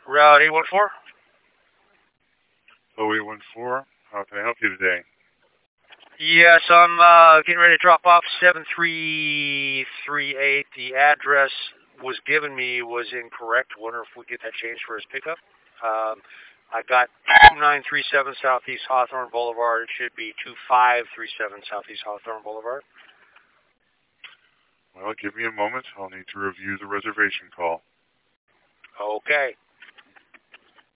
Route 814? 0814. How can I help you today? Yes, I'm getting ready to drop off 7338. The address was given me was incorrect. Wonder if we get that changed for his pickup. I got 2937 Southeast Hawthorne Boulevard. It should be 2537 Southeast Hawthorne Boulevard. Well, give me a moment. I'll need to review the reservation call. Okay.